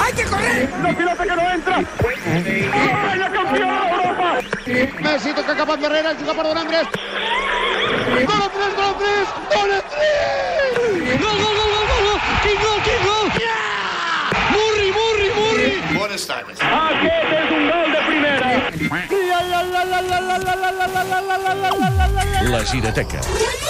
¡Hay que correr! ¡La pilota que no entra! ¡Vaya campeón d'Europa! Messi toca cap endarrere, juga per Don Andrés. Gol a 3, gol a 3, gol a 3! Gol, gol, gol, gol, gol! Quin gol, quin gol! Murri, Murri, Murri! Bones tardes. Aquest és un gol de primera. La Girateca.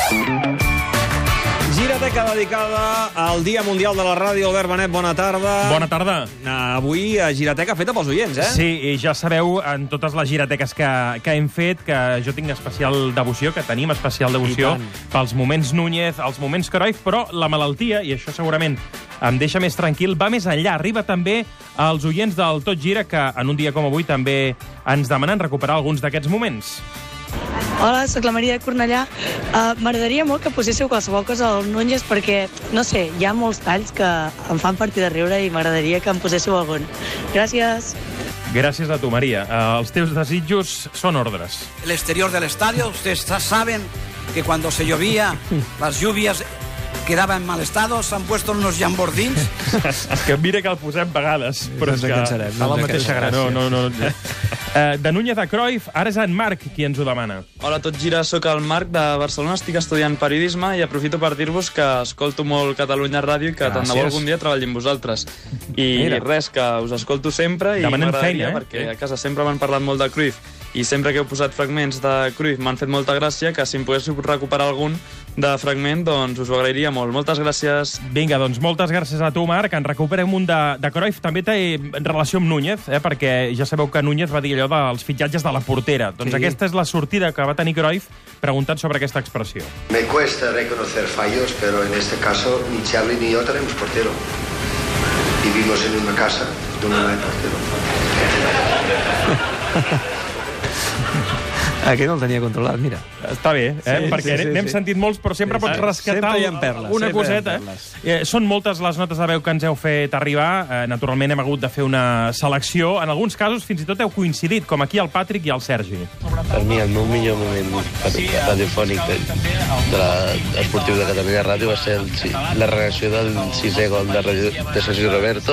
Girateca dedicada al Dia Mundial de la Ràdio. Albert Benet, bona tarda. Bona tarda. Avui Girateca feta pels oients, eh? Sí, i ja sabeu, en totes les girateques que hem fet, que jo tinc especial devoció, que tenim especial devoció pels moments Núñez, els moments Cruyff, però la malaltia, i això segurament em deixa més tranquil, va més enllà. Arriba també als oients del Tot Gira, que en un dia com avui també ens demanen recuperar alguns d'aquests moments. Hola, sóc la Maria de Cornellà. M'agradaria molt que poséssiu qualsevol cosa al Núñez perquè, no sé, hi ha molts talls que em fan partir de riure i m'agradaria que em poséssiu algun. Gràcies. Gràcies a tu, Maria. Els teus desitjos són ordres. El exterior del estadio, ustedes saben que cuando se llovía, las lluvias quedaba en mal estado, s'han puesto unos llambordins. Que mira que el posem vegades, però és que fa la mateixa gràcia. No. De Núñez a Cruyff, ara és en Marc qui ens ho demana. Hola, Tot Gira, sóc el Marc de Barcelona, estic estudiant periodisme i aprofito per dir-vos que escolto molt Catalunya Ràdio i que tant de bo algun dia treballi amb vosaltres. I res, que us escolto sempre i m'agradaria, perquè a casa sempre m'han parlat molt de Cruyff i sempre que heu posat fragments de Cruyff m'han fet molta gràcia, que si em poguéssiu recuperar algun de fragment, doncs us ho agrairia molt. Moltes gràcies. Vinga, doncs moltes gràcies a tu, Marc. En recuperem un de Cruyff. També té relació amb Núñez, perquè ja sabeu que Núñez va dir allò dels fitxatges de la portera. Doncs aquesta és la sortida que va tenir Cruyff preguntant sobre aquesta expressió. Me cuesta reconocer fallos, pero en este caso ni Charlie ni yo tenemos portero. Vivimos en una casa donde no hay portero. Aquest no el tenia controlat, mira. Està bé, perquè n'hem sentit molts, però sempre pots rescatar una coseta. Són moltes les notes de veu que ens heu fet arribar. Naturalment hem hagut de fer una selecció. En alguns casos fins i tot heu coincidit, com aquí el Patrick i el Sergi. Per mi el meu millor moment radiofònic de l'Esportiu de Catalunya Ràdio va ser la reacció del 6è gol de Sergi Roberto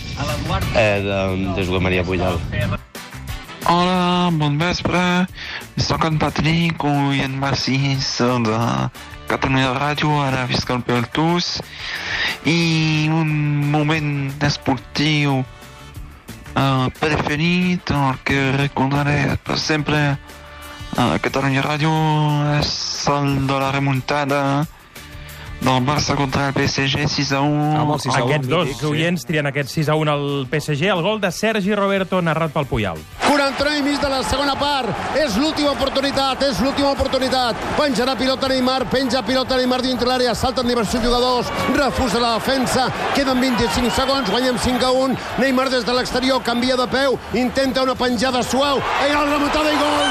de Joan Maria Pujol. Hola, bon vespre. Soc en Patrick, oient massís de Catalunya Ràdio, ara visc al Peltus. I un moment esportiu preferit, el que recordaré per sempre a Catalunya Ràdio, és el de la remuntada del Barça contra el PSG 6-1. Aquests dos oients trien aquest 6-1 al PSG, el gol de Sergi Roberto narrat pel Puyol. 49 i mig de la segona part. És l'última oportunitat, Penjarà pilota Neymar, penja pilota Neymar dintre l'àrea, salten diversos jugadors, refusa la defensa, queden 25 segons, guanyem 5-1. Neymar des de l'exterior canvia de peu, intenta una penjada suau, i la remuntada i gol!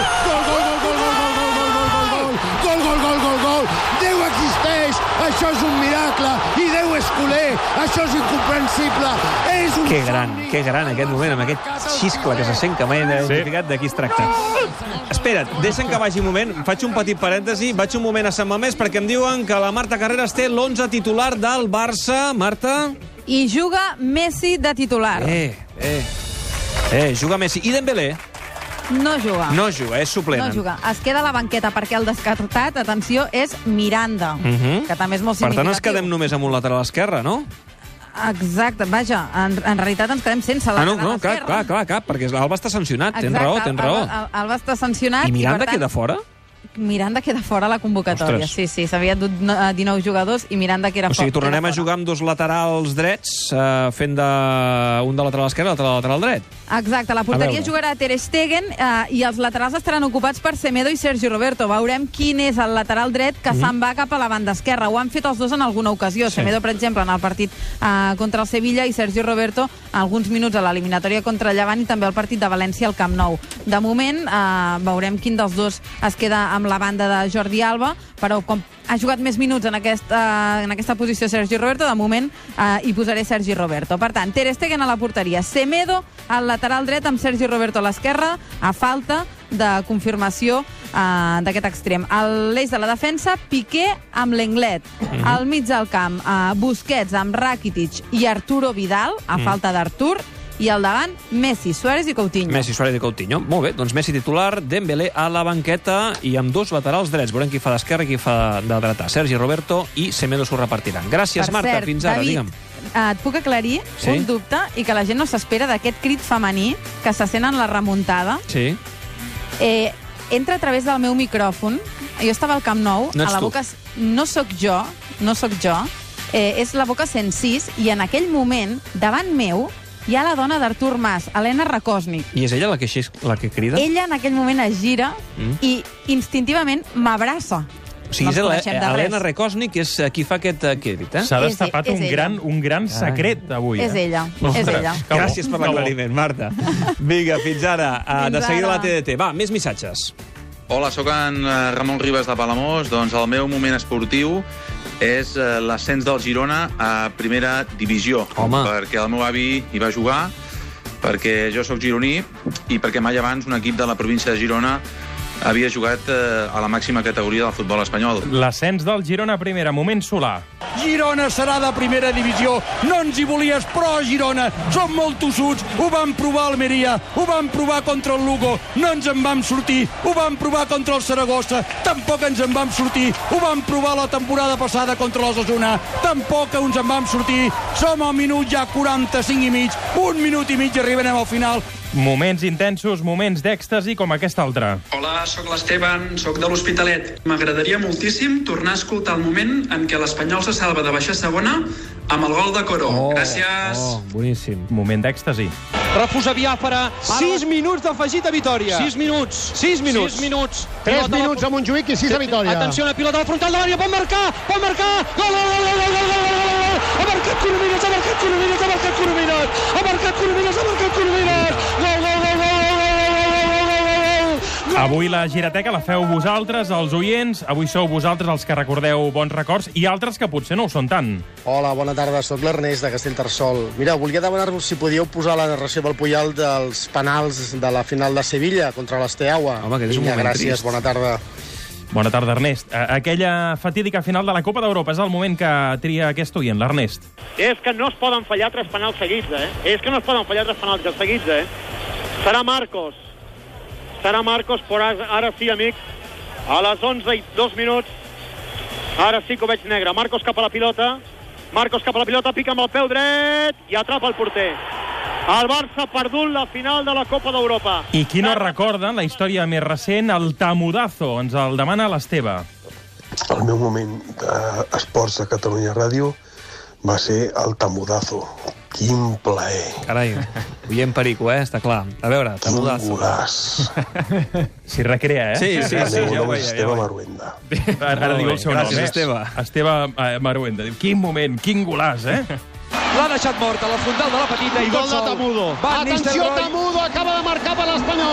Gol! Déu existeix! Això és un miracle! I Déu és culer! Això és incomprensible! És un Que gran aquest moment, amb aquest xiscle que se sent, que mai hem identificat de qui es tracta. Espera't, deixa'm que vagi un moment, faig un petit parèntesi, vaig un moment a Sant Mamés perquè em diuen que la Marta Carreras té l'11 titular del Barça. Marta? I juga Messi de titular. Juga Messi. I Dembélé? No juga. No juga, és suplent. No juga. Es queda a la banqueta perquè el descartat, atenció, és Miranda, que també és molt significatiu. Per tant, ens quedem només amb un lateral esquerre, no? Exacte, vaja, en realitat ens quedem sense lateral esquerre. Clar, perquè l'Alba està sancionat, tens raó. Alba està sancionat. I Miranda queda fora? Miranda queda fora a la convocatòria. Ostres. Sí, s'havia dut 19 jugadors i Miranda queda fora. O sigui, tornarem a jugar amb dos laterals drets, fent un de lateral esquerre i l'altre de lateral dret. Exacte, la porteria jugarà Ter Stegen i els laterals estaran ocupats per Semedo i Sergi Roberto. Veurem quin és el lateral dret que se'n va cap a la banda esquerra. Ho han fet els dos en alguna ocasió. Semedo, per exemple, en el partit contra el Sevilla i Sergi Roberto alguns minuts a l'eliminatòria contra el Llevant i també al partit de València al Camp Nou. De moment, veurem quin dels dos es queda amb la banda de Jordi Alba, però com ha jugat més minuts en aquesta posició Sergi Roberto, de moment hi posaré Sergi Roberto. Per tant, Ter Stegen a la porteria, Semedo al lateral dret amb Sergi Roberto a l'esquerra, a falta de confirmació d'aquest extrem. A l'eix de la defensa, Piqué amb l'Englet. Al mig del camp, Busquets amb Rakitic i Arturo Vidal, a falta d'Artur. I al davant, Messi, Suárez i Coutinho. Messi, Suárez i Coutinho. Molt bé, doncs Messi titular, Dembélé a la banqueta i amb dos laterals drets. Veurem qui fa d'esquerra i qui fa de dreta. Sergi Roberto i Semedo s'ho repartiran. Gràcies, Marta. Fins ara, digue'm. Et puc aclarir un dubte i que la gent no s'espera d'aquest crit femení que se sent en la remuntada. Sí. Entra a través del meu micròfon. Jo estava al Camp Nou. No ets a la boca... No sóc jo. És la boca 106 i en aquell moment, davant meu, hi ha la dona d'Artur Mas, Helena Rakosnik. I és ella la que crida? Ella en aquell moment es gira i instintivament m'abraça. O sigui, Helena Rakosnik és qui fa aquest crit, eh? S'ha destapat un gran secret avui. És ella. Gràcies per l'aclariment, Marta. Vinga, fins ara. De seguida la TDT. Va, més missatges. Hola, sóc en Ramon Ribas de Palamós. Doncs el meu moment esportiu és l'ascens del Girona a primera divisió. Home. Perquè el meu avi hi va jugar, perquè jo sóc gironí i perquè mai abans un equip de la província de Girona havia jugat a la màxima categoria del futbol espanyol. L'ascens del Girona a primera, moment Solà. Girona serà de primera divisió. No ens hi volies, però Girona som molt tossuts. Ho vam provar a Almeria, ho vam provar contra el Lugo, no ens en vam sortir. Ho vam provar contra el Saragossa, tampoc ens en vam sortir. Ho vam provar la temporada passada contra l'Osasuna, tampoc ens en vam sortir. Som al minut ja 45 i mig, un minut i mig i arribarem al final. Moments intensos, moments d'èxtasi com aquest altre. Hola, sóc l'Esteban, sóc de l'Hospitalet. M'agradaria moltíssim tornar a escoltar el moment en què l'Espanyol se salva de baixar segona amb el gol de Coro. Gràcies. Boníssim. Moment d'èxtasi. Refusa Biafara. 6 minuts d'afegit a Vitòria. 6 minuts. 6 minuts. 3 minuts a Montjuïc i 6 a Vitòria. Atenció, la pilota a la frontal de l'àrea. Pot marcar. Gol! Ha marcat Coromines. Avui la Girateca la feu vosaltres, els oients. Avui sou vosaltres els que recordeu bons records i altres que potser no ho són tant. Hola, bona tarda. Soc l'Ernest de Castellterçol. Mira, volia demanar-vos si podíeu posar la narració del Puyal dels penals de la final de Sevilla contra l'Esteaua. Home, que és un moment gràcies, trist. bona tarda. Bona tarda, Ernest. Aquella fatídica final de la Copa d'Europa és el moment que tria aquest oient, l'Ernest. És que no es poden fallar 3 penals seguits, Serà Marcos, però ara sí, amics. A les 11 i 2 minuts. Ara sí que ho veig negre. Marcos cap a la pilota, pica amb el peu dret i atrapa el porter. El Barça ha perdut la final de la Copa d'Europa. I qui no recorda la història més recent, el Tamudazo? Ens el demana l'Esteve. El meu moment d'esports de Catalunya Ràdio va ser el Tamudazo. Quin plaer. Carai, oient perico, està clar. A veure, Tamudazo. Quin golaç. S'hi recrea, Sí, ja ho veia. Esteve Maruenda. Ara diu el seu nom. Gràcies, Esteve. Esteve Maruenda. Quin moment, quin golaç, L'ha deixat mort a la frontal de la petita i Gol de Tamudo. Atenció, Tamudo acaba de marcar per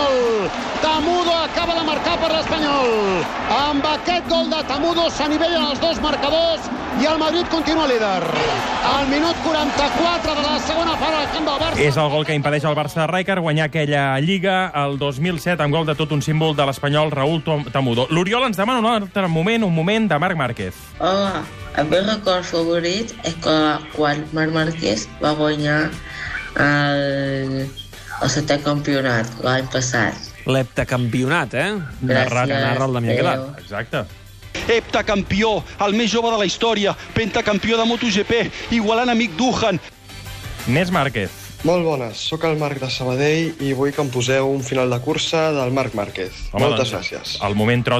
l'Espanyol. Amb aquest gol de Tamudo s'anivellen els dos marcadors i el Madrid continua líder. Al minut 44 de la segona part al camp del Barça. És el gol que impedeix al Barça de Rijkaard guanyar aquella Lliga el 2007 amb gol de tot un símbol de l'espanyol Raúl Tamudo. L'Oriol ens demana un altre moment, un moment de Marc Márquez. Hola, el meu record favorit és quan Marc Márquez va guanyar el 7è campionat l'any passat. L'heptacampionat, Gràcies, narra el Damià Aguilar. Exacte. Heptacampió, el més jove de la història, pentacampió de MotoGP, igualant amic Duhan. Més Márquez. Molt bones, sóc el Marc de Sabadell i vull que em poseu un final de cursa del Marc Márquez. Moltes gràcies. El moment tro.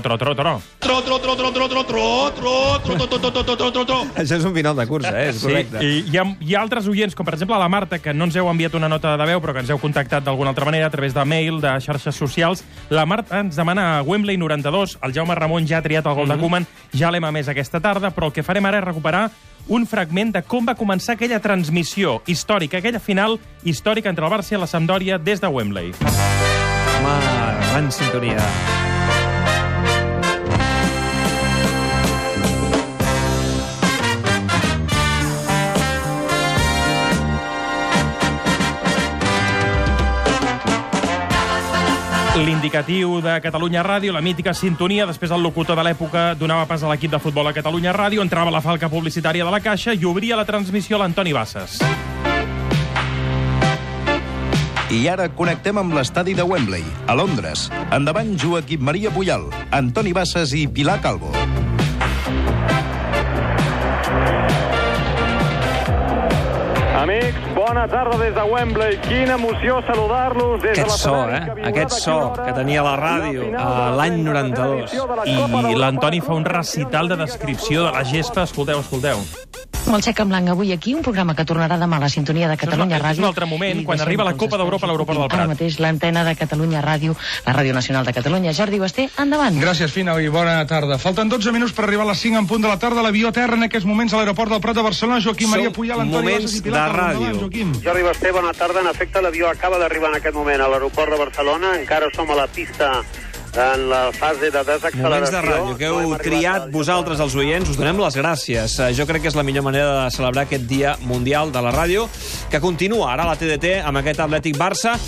Això és un final de cursa, és correcte. Sí, i hi ha altres oients, com per exemple la Marta, que no ens heu enviat una nota de veu, però que ens heu contactat d'alguna altra manera a través de mail, de xarxes socials. La Marta ens demana Wembley 92. El Jaume Ramon ja ha triat el gol de Koeman, ja l'hem emès aquesta tarda, però el que farem ara és recuperar un fragment de com va començar aquella transmissió històrica, aquella final històrica entre el Barça i la Sampdoria des de Wembley. Home, gran sintonia. L'indicatiu de Catalunya Ràdio, la mítica sintonia, després el locutor de l'època donava pas a l'equip de futbol a Catalunya Ràdio, entrava la falca publicitària de la caixa i obria la transmissió l'Antoni Bassas. I ara connectem amb l'estadi de Wembley, a Londres. Endavant Joaquim Maria Puyal, Antoni Bassas i Pilar Calvo. Amics, bona tarda des de Wembley. Quina emoció saludar-los des de l'escenari. Aquest so que tenia la ràdio l'any 92. I l'Antoni fa un recital de descripció de la gespa. Escolteu, escolteu. Amb el xec en blanc avui aquí, un programa que tornarà demà a la sintonia de Catalunya Ràdio. És un altre moment, quan arriba la Copa d'Europa a l'aeroport del Prat. Ara mateix l'antena de Catalunya Ràdio, la Ràdio Nacional de Catalunya. Jordi Basté, endavant. Gràcies, Fina, i bona tarda. Falten 12 minuts per arribar a les 5 en punt de la tarda. L'avió terra en aquests moments a l'aeroport del Prat de Barcelona. Joaquim Maria Puyal, Antoni Bassas i Pilar Calvo. Jordi Basté, bona tarda. En efecte, l'avió acaba d'arribar en aquest moment a l'aeroport de Barcelona. Encara som a la pista en la fase de desacceleració. Moments de ràdio que heu triat vosaltres, els oients, us donem les gràcies. Jo crec que és la millor manera de celebrar aquest Dia Mundial de la Ràdio, que continua ara a la TDT amb aquest Atlètic Barça.